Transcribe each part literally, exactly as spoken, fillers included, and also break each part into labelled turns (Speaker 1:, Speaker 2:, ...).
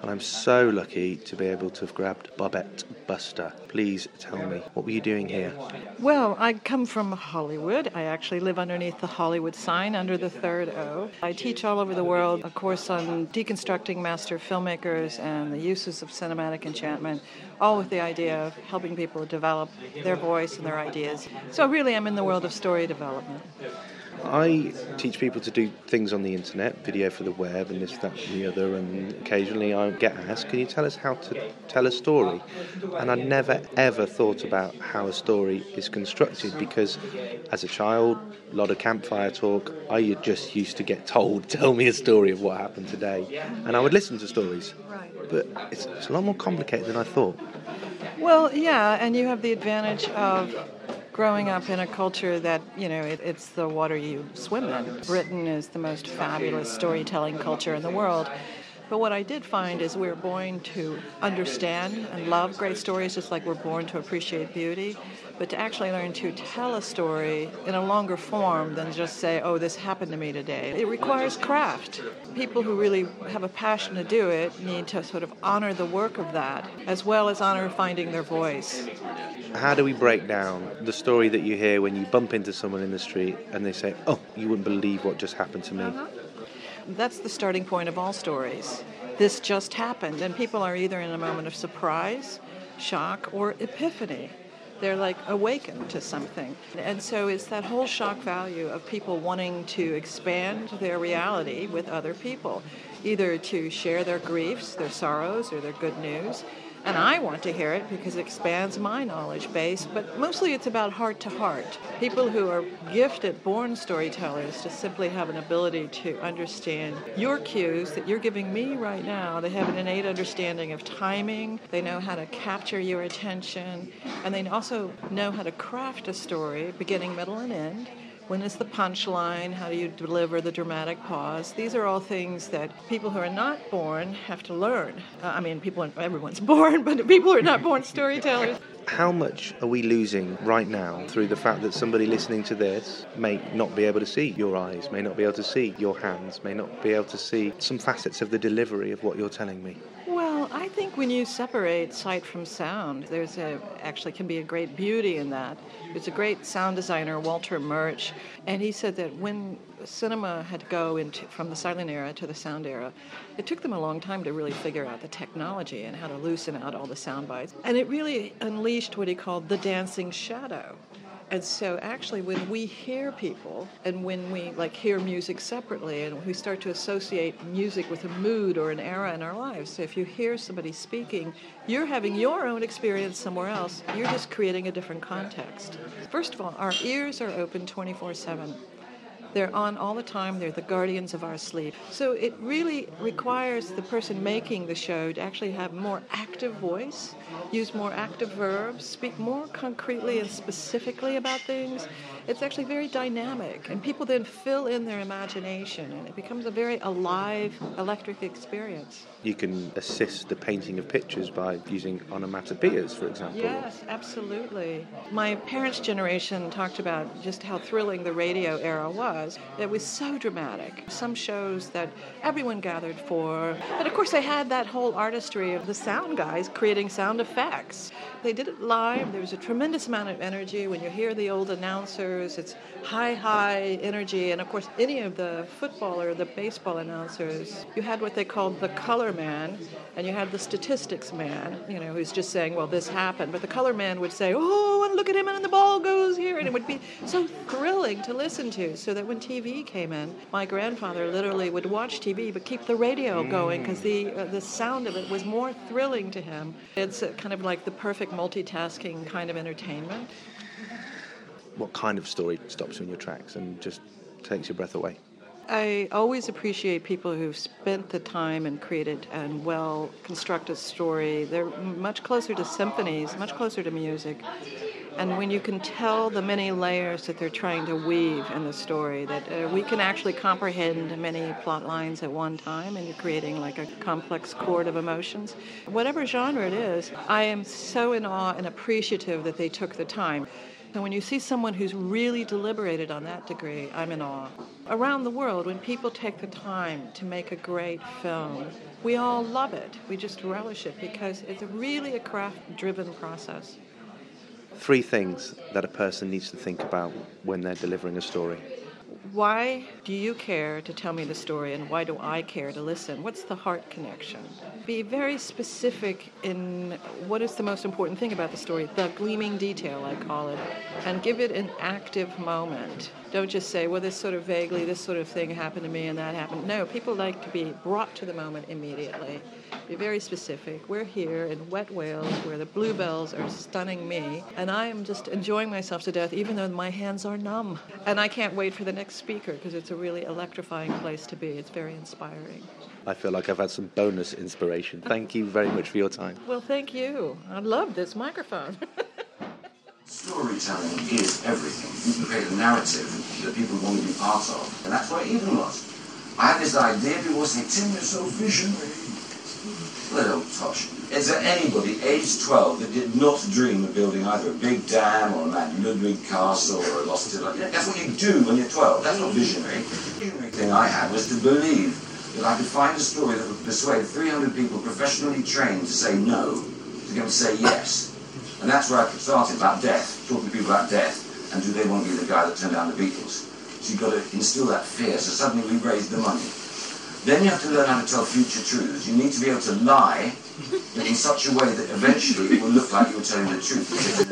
Speaker 1: and I'm so lucky to be able to have grabbed Babette Buster. Please tell me, what were you doing here?
Speaker 2: Well, I come from Hollywood. I actually live underneath the Hollywood sign under the third O. I teach all over the world a course on deconstructing master filmmakers and the uses of cinematic enchantment, all with the idea of helping people develop their voice and their ideas. So really, I'm in the world of story development.
Speaker 1: I teach people to do things on the internet, video for the web and this, that and the other, and occasionally I get asked, can you tell us how to tell a story? And I never ever thought about how a story is constructed, because as a child, a lot of campfire talk, I just used to get told, tell me a story of what happened today, and I would listen to stories. But it's, it's a lot more complicated than I thought.
Speaker 2: Well, yeah, and you have the advantage of growing up in a culture that, you know, it, it's the water you swim in. Britain is the most fabulous storytelling culture in the world. But what I did find is we're born to understand and love great stories, just like we're born to appreciate beauty. But to actually learn to tell a story in a longer form than just say, oh, this happened to me today. It requires craft. People who really have a passion to do it need to sort of honor the work of that, as well as honor finding their voice.
Speaker 1: How do we break down the story that you hear when you bump into someone in the street and they say, oh, you wouldn't believe what just happened to me?
Speaker 2: Uh-huh. That's the starting point of all stories. This just happened, and people are either in a moment of surprise, shock, or epiphany. They're like awakened to something. And so it's that whole shock value of people wanting to expand their reality with other people, either to share their griefs, their sorrows, or their good news. And I want to hear it because it expands my knowledge base, but mostly it's about heart to heart. People who are gifted, born storytellers, just simply have an ability to understand your cues that you're giving me right now. They have an innate understanding of timing. They know how to capture your attention, and they also know how to craft a story, beginning, middle, and end. When is the punchline? How do you deliver the dramatic pause? These are all things that people who are not born have to learn. Uh, I mean, people, everyone's born, but people who are not born storytellers.
Speaker 1: How much are we losing right now through the fact that somebody listening to this may not be able to see your eyes, may not be able to see your hands, may not be able to see some facets of the delivery of what you're telling me?
Speaker 2: Well, I think when you separate sight from sound, there's a actually can be a great beauty in that. There's a great sound designer, Walter Murch, and he said that when cinema had to go into from the silent era to the sound era, it took them a long time to really figure out the technology and how to loosen out all the sound bites. And it really unleashed what he called the dancing shadow. And so actually when we hear people and when we like hear music separately and we start to associate music with a mood or an era in our lives, so if you hear somebody speaking, you're having your own experience somewhere else, you're just creating a different context. First of all, our ears are open twenty-four seven. They're on all the time. They're the guardians of our sleep. So it really requires the person making the show to actually have more active voice, use more active verbs, speak more concretely and specifically about things. It's actually very dynamic, and people then fill in their imagination, and it becomes a very alive, electric experience.
Speaker 1: You can assist the painting of pictures by using onomatopoeias, for example.
Speaker 2: Yes, absolutely. My parents' generation talked about just how thrilling the radio era was. It was so dramatic. Some shows that everyone gathered for. But of course they had that whole artistry of the sound guys creating sound effects. They did it live. There was a tremendous amount of energy. When you hear the old announcers, it's high, high energy. And of course, any of the football or the baseball announcers, you had what they called the color man, and you had the statistics man, you know, who's just saying, well, this happened. But the color man would say, oh, and look at him, and the ball goes here. And it would be so thrilling to listen to, so that when T V came in, my grandfather literally would watch T V but keep the radio going because the uh, the sound of it was more thrilling to him. It's uh, kind of like the perfect multitasking kind of entertainment.
Speaker 1: What kind of story stops you in your tracks and just takes your breath away?
Speaker 2: I always appreciate people who've spent the time and created and well constructed story. They're much closer to symphonies, much closer to music. And when you can tell the many layers that they're trying to weave in the story, that uh, we can actually comprehend many plot lines at one time, and you're creating like a complex chord of emotions. Whatever genre it is, I am so in awe and appreciative that they took the time. So when you see someone who's really deliberated on that degree, I'm in awe. Around the world, when people take the time to make a great film, we all love it. We just relish it because it's really a craft-driven process.
Speaker 1: Three things that a person needs to think about when they're delivering a story.
Speaker 2: Why do you care to tell me the story, and why do I care to listen? What's the heart connection? Be very specific in what is the most important thing about the story, the gleaming detail, I call it, and give it an active moment. Don't just say, well, this sort of vaguely, this sort of thing happened to me and that happened. No, people like to be brought to the moment immediately. Be very specific. We're here in wet Wales where the bluebells are stunning me, and I am just enjoying myself to death even though my hands are numb. And I can't wait for the next speaker because it's a really electrifying place to be. It's very inspiring.
Speaker 1: I feel like I've had some bonus inspiration. Thank you very much for your time.
Speaker 2: Well, thank you. I love this microphone.
Speaker 3: Storytelling is everything. You can create a narrative that people want to be part of. And that's what Eden was. I had this idea, people would say, Tim, you're so visionary. Little tosh. Is there anybody aged twelve that did not dream of building either a big dam or a Mount Ludwig castle or a lost city? That's what you do when you're twelve. That's not visionary. The visionary thing I had was to believe that I could find a story that would persuade three hundred people professionally trained to say no, to go and say yes. And that's where I started, about death, talking to people about death, and do they want to be the guy that turned down the Beatles? So you've got to instill that fear, so suddenly we raised the money. Then you have to learn how to tell future truths. You need to be able to lie in such a way that eventually it will look like you're telling the truth.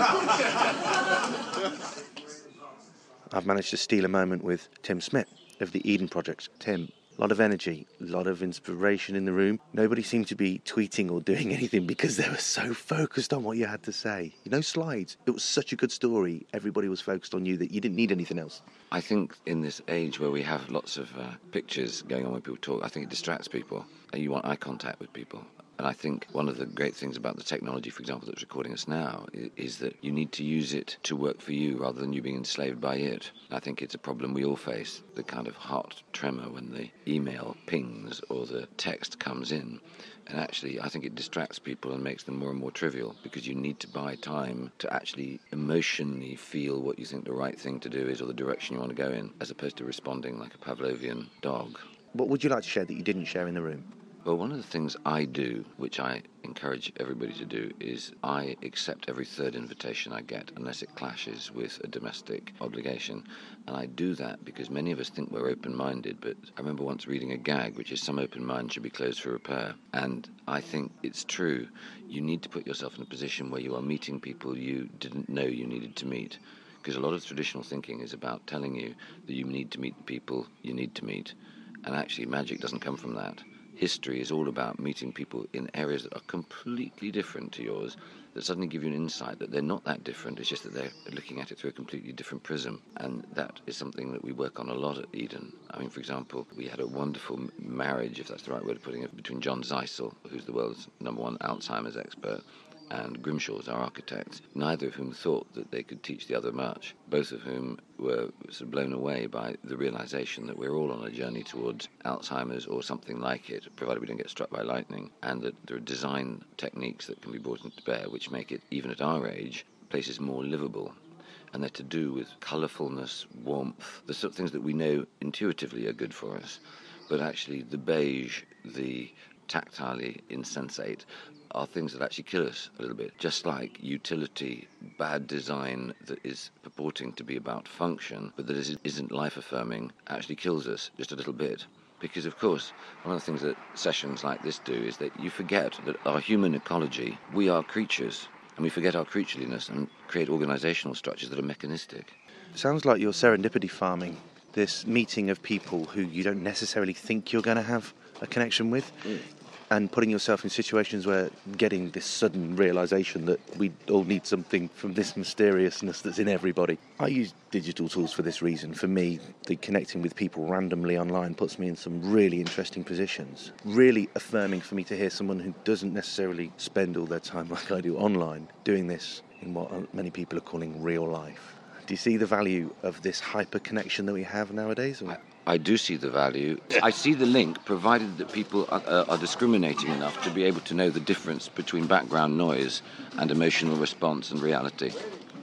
Speaker 1: I've managed to steal a moment with Tim Smith of the Eden Project. Tim, a lot of energy, a lot of inspiration in the room. Nobody seemed to be tweeting or doing anything because they were so focused on what you had to say. You know, slides. It was such a good story. Everybody was focused on you that you didn't need anything else.
Speaker 4: I think in this age where we have lots of uh, pictures going on when people talk, I think it distracts people. And you want eye contact with people. And I think one of the great things about the technology, for example, that's recording us now, is that you need to use it to work for you rather than you being enslaved by it. I think it's a problem we all face, the kind of heart tremor when the email pings or the text comes in. And actually, I think it distracts people and makes them more and more trivial because you need to buy time to actually emotionally feel what you think the right thing to do is or the direction you want to go in, as opposed to responding like a Pavlovian dog.
Speaker 1: What would you like to share that you didn't share in the room?
Speaker 4: Well, one of the things I do, which I encourage everybody to do, is I accept every third invitation I get, unless it clashes with a domestic obligation. And I do that because many of us think we're open-minded, but I remember once reading a gag, which is some open mind should be closed for repair. And I think it's true. You need to put yourself in a position where you are meeting people you didn't know you needed to meet. Because a lot of traditional thinking is about telling you that you need to meet the people you need to meet. And actually, magic doesn't come from that. History is all about meeting people in areas that are completely different to yours, that suddenly give you an insight that they're not that different, it's just that they're looking at it through a completely different prism. And that is something that we work on a lot at Eden. I mean, for example, we had a wonderful marriage, if that's the right word of putting it, between John Zeisel, who's the world's number one Alzheimer's expert, and Grimshaw's our architect, neither of whom thought that they could teach the other much, both of whom were sort of blown away by the realization that we're all on a journey towards Alzheimer's or something like it, provided we don't get struck by lightning, and that there are design techniques that can be brought into bear which make it, even at our age, places more livable. And they're to do with colourfulness, warmth, the sort of things that we know intuitively are good for us, but actually the beige, the tactilely insensate, are things that actually kill us a little bit. Just like utility, bad design that is purporting to be about function, but that is, isn't life-affirming, actually kills us just a little bit. Because, of course, one of the things that sessions like this do is that you forget that our human ecology, we are creatures, and we forget our creatureliness and create organisational structures that are mechanistic.
Speaker 1: Sounds like you're serendipity farming, this meeting of people who you don't necessarily think you're going to have a connection with. Mm. And putting yourself in situations where getting this sudden realisation that we all need something from this mysteriousness that's in everybody. I use digital tools for this reason. For me, the connecting with people randomly online puts me in some really interesting positions. Really affirming for me to hear someone who doesn't necessarily spend all their time like I do online, doing this in what many people are calling real life. Do you see the value of this hyper connection that we have nowadays? Or?
Speaker 4: I do see the value. I see the link, provided that people are, uh, are discriminating enough to be able to know the difference between background noise and emotional response and reality.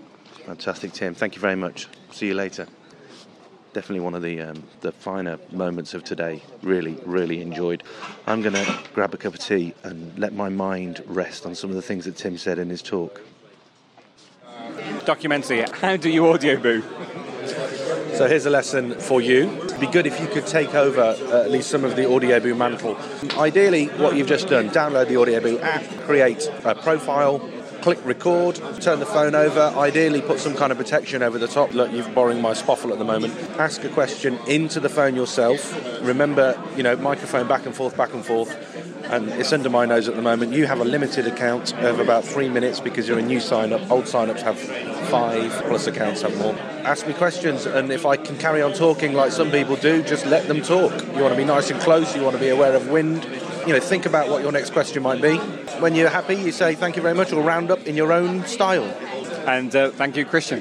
Speaker 1: Fantastic, Tim. Thank you very much. See you later. Definitely one of the um, the finer moments of today. Really, really enjoyed. I'm going to grab a cup of tea and let my mind rest on some of the things that Tim said in his talk.
Speaker 5: Documentary, how do you audio boo?
Speaker 1: So here's a lesson for you. It'd be good if you could take over uh, at least some of the Audioboo mantle. Ideally, what you've just done, download the Audioboo app, create a profile, click record, turn the phone over, ideally put some kind of protection over the top. Look, you're borrowing my spoffle at the moment. Ask a question into the phone yourself. Remember, you know, microphone back and forth, back and forth. And it's under my nose at the moment. You have a limited account of about three minutes because you're a new sign-up. Old sign-ups have five, plus accounts have more. Ask me questions, and if I can carry on talking like some people do, just let them talk. You want to be nice and close, you want to be aware of wind. You know, think about what your next question might be. When you're happy, you say thank you very much, or round up in your own style.
Speaker 5: And uh, thank you, Christian.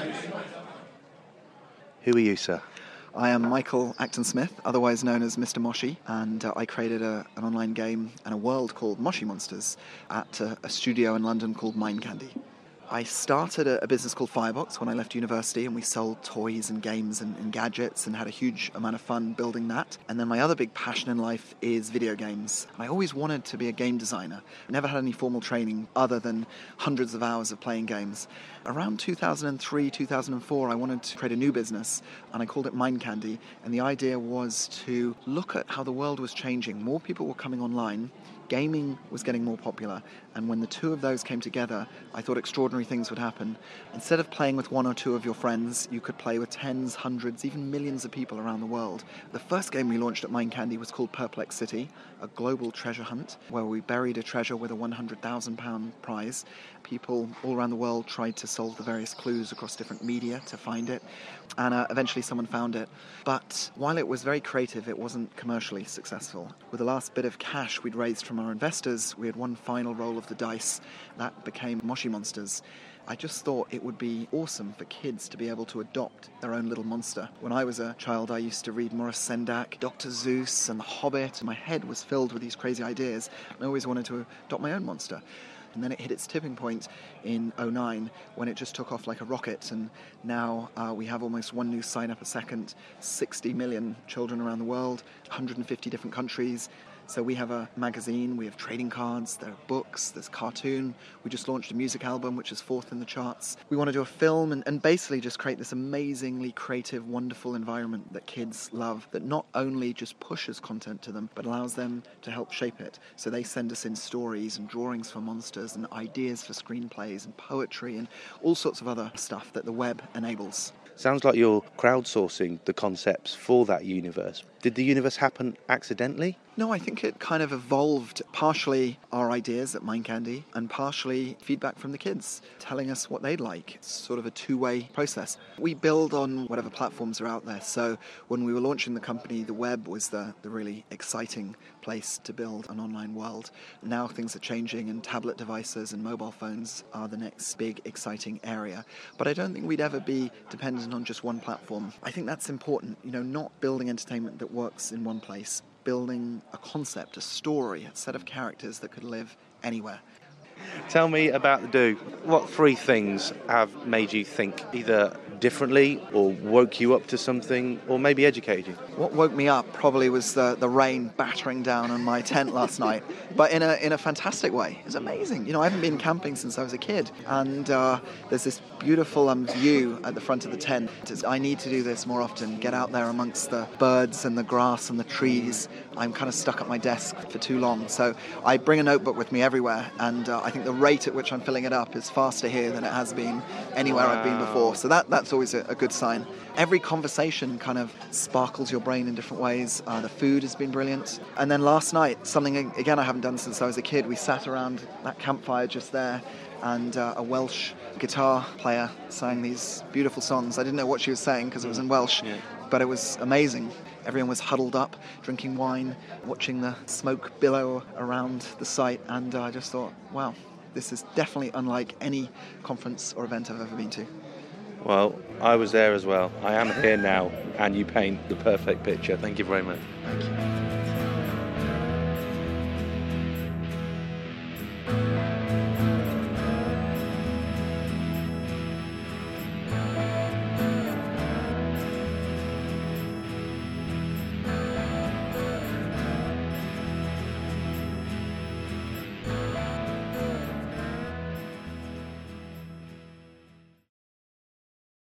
Speaker 1: Who are you, sir?
Speaker 6: I am Michael Acton-Smith, otherwise known as Mister Moshi, and uh, I created a, an online game and a world called Moshi Monsters at uh, a studio in London called Mind Candy. I started a, a business called Firebox when I left university, and we sold toys and games and, and gadgets and had a huge amount of fun building that. And then my other big passion in life is video games. I always wanted to be a game designer. I never had any formal training other than hundreds of hours of playing games. Around two thousand three, two thousand four, I wanted to create a new business, and I called it Mind Candy. And the idea was to look at how the world was changing. More people were coming online. Gaming was getting more popular, and when the two of those came together, I thought extraordinary things would happen. Instead of playing with one or two of your friends, you could play with tens, hundreds, even millions of people around the world. The first game we launched at Mind Candy was called Perplex City, a global treasure hunt, where we buried a treasure with a one hundred thousand pound prize. People all around the world tried to solve the various clues across different media to find it, and uh, eventually someone found it. But while it was very creative, it wasn't commercially successful. With the last bit of cash we'd raised from our investors, we had one final roll of the dice. That became Moshi Monsters. I just thought it would be awesome for kids to be able to adopt their own little monster. When I was a child, I used to read Maurice Sendak, Doctor Seuss, and The Hobbit, and my head was filled with these crazy ideas. I always wanted to adopt my own monster. And then it hit its tipping point in oh nine when it just took off like a rocket, and now uh, we have almost one new sign-up a second, sixty million children around the world, one hundred fifty different countries. So we have a magazine, we have trading cards, there are books, there's cartoon. We just launched a music album, which is fourth in the charts. We want to do a film and, and basically just create this amazingly creative, wonderful environment that kids love, that not only just pushes content to them, but allows them to help shape it. So they send us in stories and drawings for monsters and ideas for screenplays and poetry and all sorts of other stuff that the web enables.
Speaker 1: Sounds like you're crowdsourcing the concepts for that universe. Did the universe happen accidentally?
Speaker 6: No, I think it kind of evolved, partially our ideas at Mind Candy and partially feedback from the kids telling us what they'd like. It's sort of a two-way process. We build on whatever platforms are out there. So when we were launching the company, the web was the, the really exciting place to build an online world. Now things are changing, and tablet devices and mobile phones are the next big exciting area. But I don't think we'd ever be dependent on just one platform. I think that's important, you know, not building entertainment that works in one place, building a concept, a story, a set of characters that could live anywhere.
Speaker 1: Tell me about the Do. What three things have made you think either differently or woke you up to something or maybe educated you?
Speaker 6: What woke me up probably was the, the rain battering down on my tent last night, but in a in a fantastic way. It was amazing. You know, I haven't been camping since I was a kid, and uh, there's this beautiful um, view at the front of the tent. It's, I need to do this more often, get out there amongst the birds and the grass and the trees. I'm kind of stuck at my desk for too long, so I bring a notebook with me everywhere, and uh, I think the rate at which I'm filling it up is faster here than it has been anywhere wow. I've been before. So that that's always a, a good sign. Every conversation kind of sparkles your brain in different ways. Uh, the food has been brilliant. And then last night, something, again, I haven't done since I was a kid, we sat around that campfire just there, and uh, a Welsh guitar player sang these beautiful songs. I didn't know what she was saying because it was in Welsh, yeah. But it was amazing. Everyone was huddled up, drinking wine, watching the smoke billow around the site, and uh, I just thought, wow, this is definitely unlike any conference or event I've ever been to.
Speaker 1: Well, I was there as well. I am here now, and you paint the perfect picture. Thank you very much.
Speaker 6: Thank you.